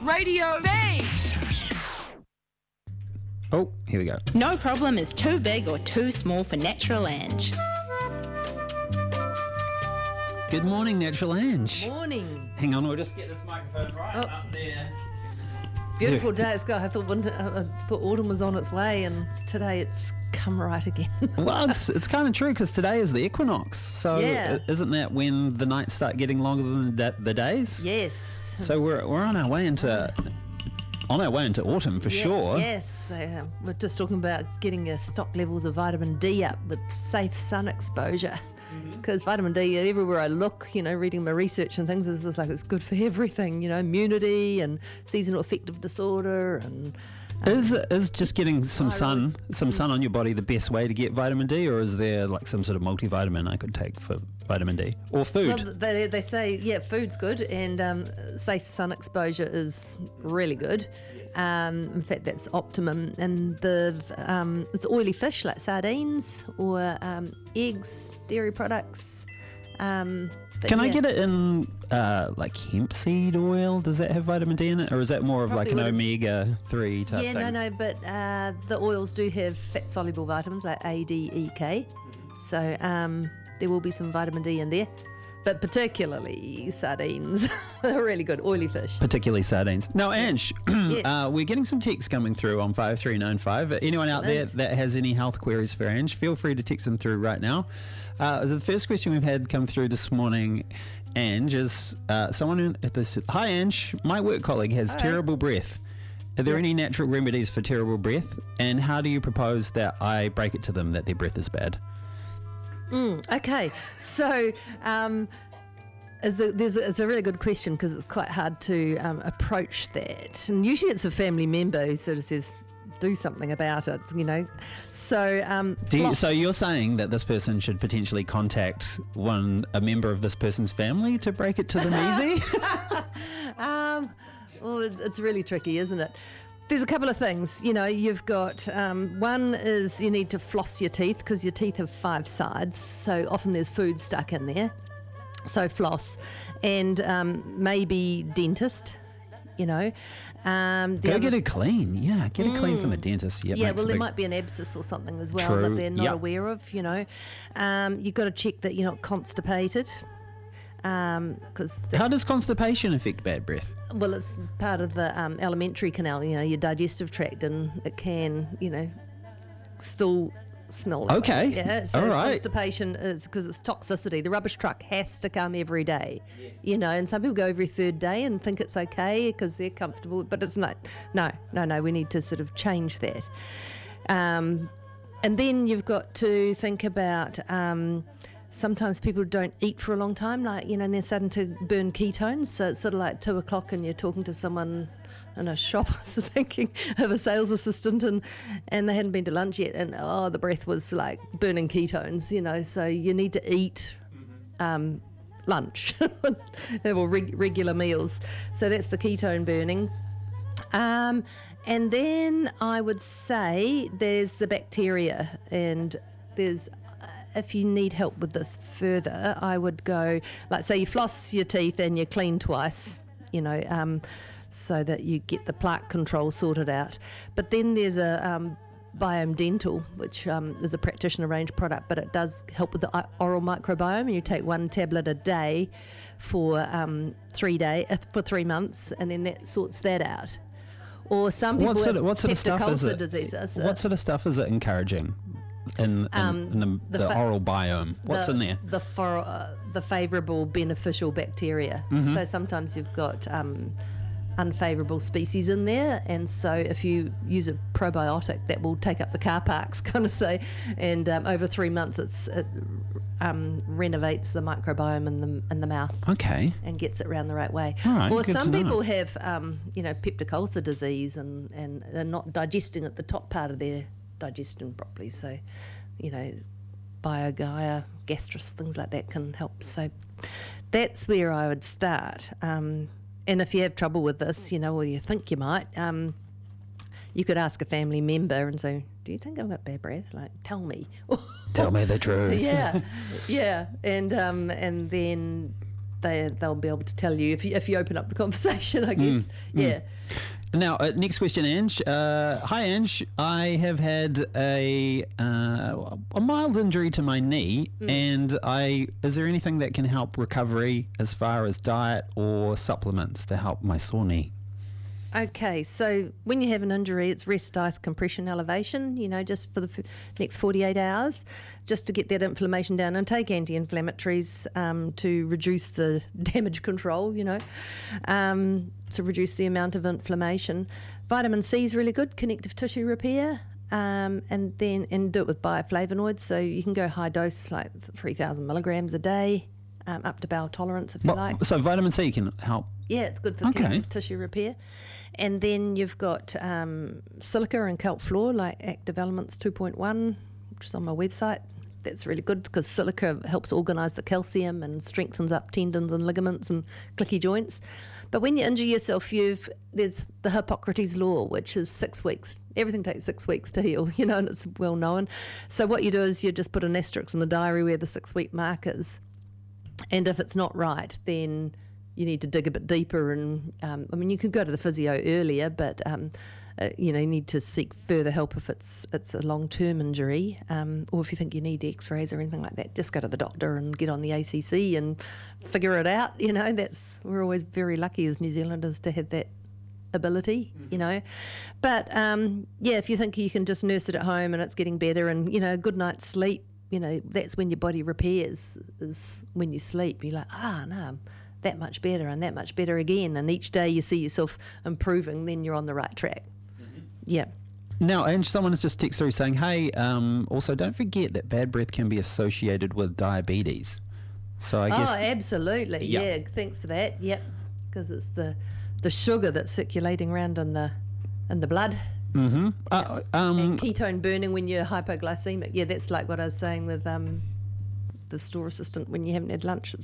Radio B. Oh, here we go. No problem is too big or too small for Natural Ange. Good morning, Natural Ange. Morning. Hang on, we'll just get this microphone right up there. Beautiful day. It's got. I thought autumn was on its way, and today it's come right again. Well, it's kind of true because today is the equinox. So Yeah. Isn't that when the nights start getting longer than the days? Yes. So we're on our way into autumn for sure. Yes. So, we're just talking about getting your stock levels of vitamin D up with safe sun exposure. Because vitamin D, everywhere I look, reading my research and things, it's like it's good for everything, immunity and seasonal affective disorder and... Is just getting some sun on your body the best way to get vitamin D, or is there like some sort of multivitamin I could take for vitamin D or food? Well, they say, food's good, and safe sun exposure is really good. In fact, that's optimum. And it's oily fish like sardines or eggs, dairy products. Can I get it in like hemp seed oil? Does that have vitamin D in it, or is that more of Probably like an would. omega-3 type thing? Yeah, no, but the oils do have fat-soluble vitamins like A, D, E, K. So there will be some vitamin D in there. But particularly sardines are really good, oily fish. Particularly sardines. Now, Ange, Yes. we're getting some texts coming through on 5395. Anyone out there Excellent. that has any health queries for Ange, feel free to text them through right now. The first question we've had come through this morning, Ange, is someone who... Hi, Ange. My work colleague has terrible breath. Are there any natural remedies for terrible breath? And how do you propose that I break it to them that their breath is bad? Okay, so it's a really good question because it's quite hard to approach that. And usually it's a family member who sort of says, do something about it, So, So you're saying that this person should potentially contact a member of this person's family to break it to them easy? it's really tricky, isn't it? There's a couple of things, you've got, one is you need to floss your teeth because your teeth have 5 sides, so often there's food stuck in there. So floss, and maybe dentist, Go get it clean. Yeah, get it clean from the dentist. Yep, Yeah, well, there might be an abscess or something as well True. that they're not Yep. aware of, You've got to check that you're not constipated. Because How does constipation affect bad breath? well, it's part of the alimentary canal, your digestive tract, and it can, still smell that Okay. way. Yeah, so All right. constipation is because it's toxicity. The rubbish truck has to come every day, and some people go every third day and think it's okay because they're comfortable, but it's not. No, we need to sort of change that. And then you've got to think about sometimes people don't eat for a long time, and they're starting to burn ketones. So it's sort of like 2 o'clock and you're talking to someone in a shop. I was thinking of a sales assistant and they hadn't been to lunch yet. And, the breath was like burning ketones, so you need to eat lunch or regular meals. So that's the ketone burning. And then I would say there's the bacteria, and there's... If you need help with this further, I would go, like, say you floss your teeth and you clean twice, so that you get the plaque control sorted out. But then there's a Biome Dental, which is a practitioner range product, but it does help with the oral microbiome. And you take 1 tablet a day for 3 months, and then that sorts that out. Or some people What sort of stuff is it? Disease. What sort of stuff is it encouraging in the oral biome? What's in there? The favourable beneficial bacteria. So sometimes you've got unfavourable species in there, and so if you use a probiotic, that will take up the car parks, kind of say, and over 3 months it renovates the microbiome in the mouth. Okay. And gets it around the right way. All right, Or good some to know. people have, peptic ulcer disease, and they're not digesting at the top part of their digestion properly. So, BioGaia, gastrus, things like that can help. So that's where I would start. And if you have trouble with this, or you think you might, you could ask a family member and say, do you think I've got bad breath? Like, tell me. Tell me the truth. Yeah. And then they'll be able to tell you if you open up the conversation, I guess. Yeah. Now, next question, Ange. Hi, Ange. I have had a mild injury to my knee, and is there anything that can help recovery as far as diet or supplements to help my sore knee? Okay, so when you have an injury, it's rest, ice, compression, elevation, just for the next 48 hours, just to get that inflammation down, and take anti-inflammatories to reduce the damage control, to reduce the amount of inflammation. Vitamin C is really good, connective tissue repair, and do it with bioflavonoids. So you can go high dose, like 3,000 milligrams a day, up to bowel tolerance if you like. So vitamin C can help? Yeah, it's good for connective tissue repair. And then you've got silica and kelp floor, like Active Elements 2.1, which is on my website. That's really good because silica helps organise the calcium and strengthens up tendons and ligaments and clicky joints. But when you injure yourself, there's the Hippocrates law, which is 6 weeks. Everything takes 6 weeks to heal, and it's well known. So what you do is you just put an asterisk in the diary where the 6-week mark is. And if it's not right, then you need to dig a bit deeper, and you can go to the physio earlier, but you need to seek further help if it's a long-term injury, or if you think you need X-rays or anything like that. Just go to the doctor and get on the ACC and figure it out. We're always very lucky as New Zealanders to have that ability. But if you think you can just nurse it at home and it's getting better, and a good night's sleep, that's when your body repairs, is when you sleep. You're like, no, that much better and that much better again, and each day you see yourself improving, then you're on the right track. Yeah. Now, Ange, someone has just texted through saying, hey, also don't forget that bad breath can be associated with diabetes. So I guess... Oh, absolutely. Yeah, thanks for that. Yep, because it's the sugar that's circulating around in the blood. Mm-hmm. And ketone burning when you're hypoglycemic. Yeah, that's like what I was saying with the store assistant when you haven't had lunch.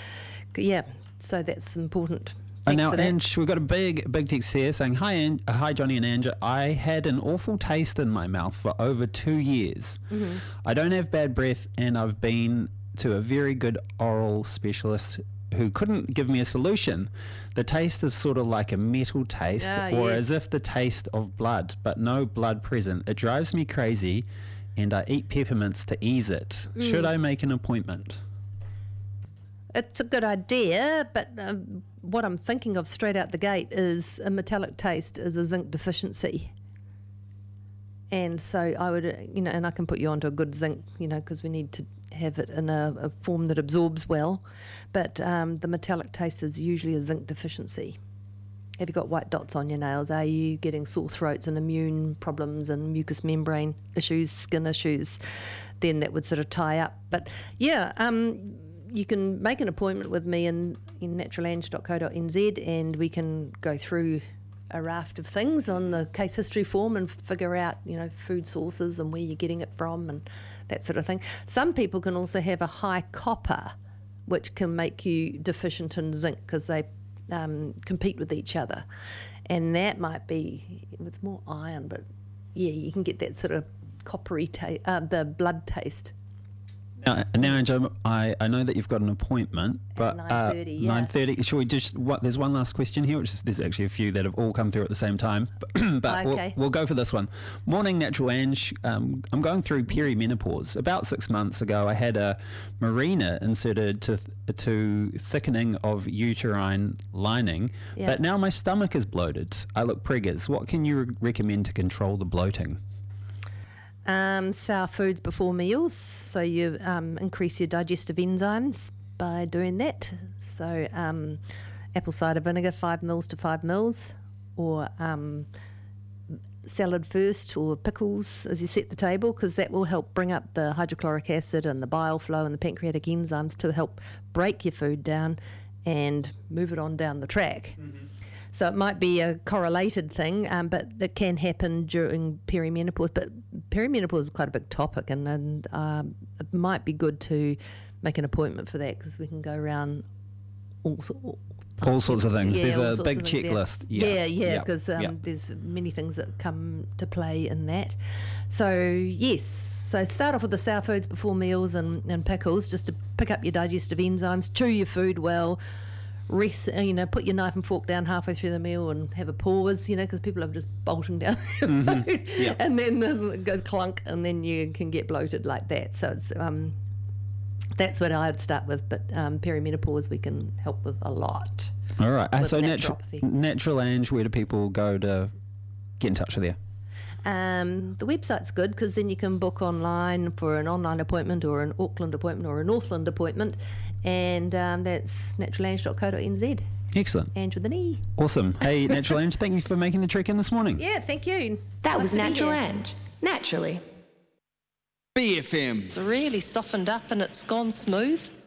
So that's important. Now, Ange, we've got a big text here saying, hi, Johnny and Ange. I had an awful taste in my mouth for over 2 years. Mm-hmm. I don't have bad breath, and I've been to a very good oral specialist who couldn't give me a solution. The taste is sort of like a metal taste, as if the taste of blood, but no blood present. It drives me crazy, and I eat peppermints to ease it. Should I make an appointment? It's a good idea, but what I'm thinking of straight out the gate is a metallic taste is a zinc deficiency. And so I would, and I can put you onto a good zinc, because we need to have it in a form that absorbs well. But the metallic taste is usually a zinc deficiency. Have you got white dots on your nails? Are you getting sore throats and immune problems and mucous membrane issues, skin issues? Then that would sort of tie up. But you can make an appointment with me in naturalange.co.nz, and we can go through a raft of things on the case history form and figure out, food sources and where you're getting it from and that sort of thing. Some people can also have a high copper, which can make you deficient in zinc because they compete with each other. And that might be, it's more iron, but you can get that sort of coppery taste, the blood taste. Now, Ange, I know that you've got an appointment, but at 9:30. 9:30. Should we just? There's one last question here, there's actually a few that have all come through at the same time, but okay. we'll go for this one. Morning, Natural Ange. I'm going through perimenopause. About 6 months ago, I had a Mirena inserted to thickening of uterine lining, but now my stomach is bloated. I look preggers. What can you recommend to control the bloating? Sour foods before meals, so you increase your digestive enzymes by doing that. So apple cider vinegar, 5 mils to 5 mils, or salad first, or pickles as you set the table, because that will help bring up the hydrochloric acid and the bile flow and the pancreatic enzymes to help break your food down and move it on down the track. Mm-hmm. So it might be a correlated thing, but it can happen during perimenopause. But perimenopause is quite a big topic, and it might be good to make an appointment for that, because we can go around all All sorts of things. Yeah, There's all a sorts big of things, yeah. checklist. Yeah, because yeah. there's many things that come to play in that. So, yes. So start off with the sour foods before meals and pickles, just to pick up your digestive enzymes, chew your food well, rest, put your knife and fork down halfway through the meal and have a pause, because people are just bolting down their food. Yeah. And then it goes clunk and then you can get bloated like that. So it's that's what I'd start with, but perimenopause we can help with a lot. All right. With So naturopathy. Natural Ange, where do people go to get in touch with you? The website's good because then you can book online for an online appointment or an Auckland appointment or a Northland appointment, and that's naturalange.co.nz. Excellent. Ange with an E. Awesome. Hey, Natural Ange, thank you for making the trek in this morning. Yeah, thank you. That Nice was to be Natural here. Ange. Naturally. BFM. It's really softened up and it's gone smooth.